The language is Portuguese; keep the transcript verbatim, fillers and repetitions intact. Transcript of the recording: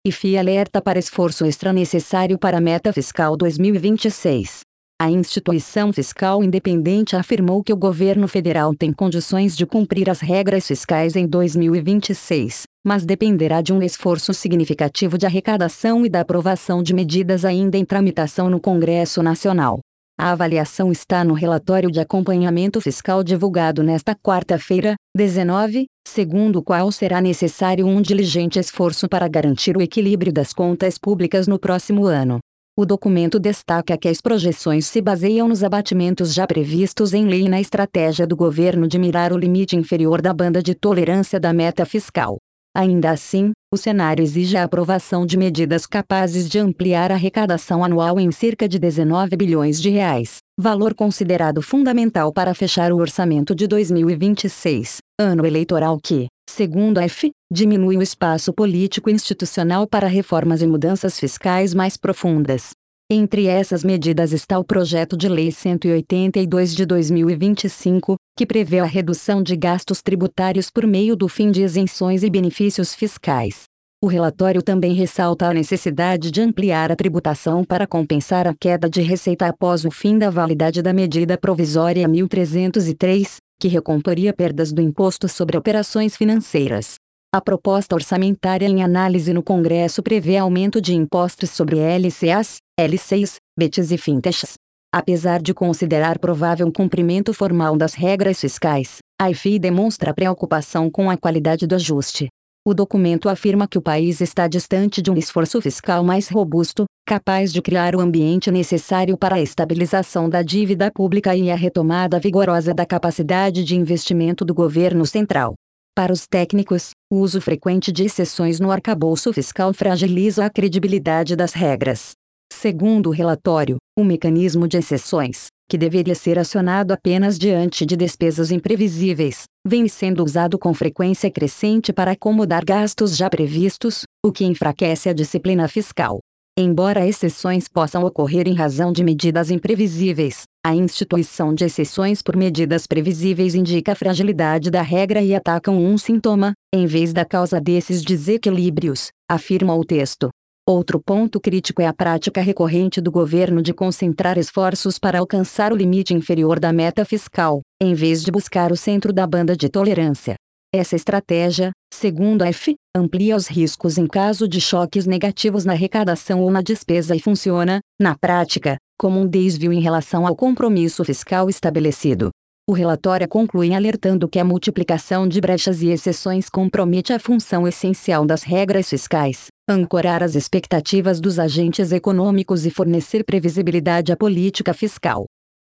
I F I alerta para esforço extra necessário para a meta fiscal dois mil e vinte e seis. A instituição fiscal independente afirmou que o governo federal tem condições de cumprir as regras fiscais em dois mil e vinte e seis, mas dependerá de um esforço significativo de arrecadação e da aprovação de medidas ainda em tramitação no Congresso Nacional. A avaliação está no relatório de acompanhamento fiscal divulgado nesta quarta-feira, dezenove, segundo o qual será necessário um diligente esforço para garantir o equilíbrio das contas públicas no próximo ano. O documento destaca que as projeções se baseiam nos abatimentos já previstos em lei e na estratégia do governo de mirar o limite inferior da banda de tolerância da meta fiscal. Ainda assim, o cenário exige a aprovação de medidas capazes de ampliar a arrecadação anual em cerca de dezenove bilhões de reais, valor considerado fundamental para fechar o orçamento de dois mil e vinte e seis, ano eleitoral que, segundo a F, diminui o espaço político e institucional para reformas e mudanças fiscais mais profundas. Entre essas medidas está o projeto de lei cento e oitenta e dois de dois mil e vinte e cinco, que prevê a redução de gastos tributários por meio do fim de isenções e benefícios fiscais. O relatório também ressalta a necessidade de ampliar a tributação para compensar a queda de receita após o fim da validade da medida provisória mil trezentos e três, que recomporia perdas do imposto sobre operações financeiras. A proposta orçamentária em análise no Congresso prevê aumento de impostos sobre L C As, L Cs, B Ts e fintechs. Apesar de considerar provável um cumprimento formal das regras fiscais, a F I demonstra preocupação com a qualidade do ajuste. O documento afirma que o país está distante de um esforço fiscal mais robusto, capaz de criar o ambiente necessário para a estabilização da dívida pública e a retomada vigorosa da capacidade de investimento do governo central. Para os técnicos, o uso frequente de exceções no arcabouço fiscal fragiliza a credibilidade das regras. Segundo o relatório, o mecanismo de exceções, que deveria ser acionado apenas diante de despesas imprevisíveis, vem sendo usado com frequência crescente para acomodar gastos já previstos, o que enfraquece a disciplina fiscal. Embora exceções possam ocorrer em razão de medidas imprevisíveis, a instituição de exceções por medidas previsíveis indica a fragilidade da regra e atacam um sintoma, em vez da causa desses desequilíbrios, afirma o texto. Outro ponto crítico é a prática recorrente do governo de concentrar esforços para alcançar o limite inferior da meta fiscal, em vez de buscar o centro da banda de tolerância. Essa estratégia, segundo a F, amplia os riscos em caso de choques negativos na arrecadação ou na despesa e funciona, na prática, como um desvio em relação ao compromisso fiscal estabelecido. O relatório conclui alertando que a multiplicação de brechas e exceções compromete a função essencial das regras fiscais, ancorar as expectativas dos agentes econômicos e fornecer previsibilidade à política fiscal.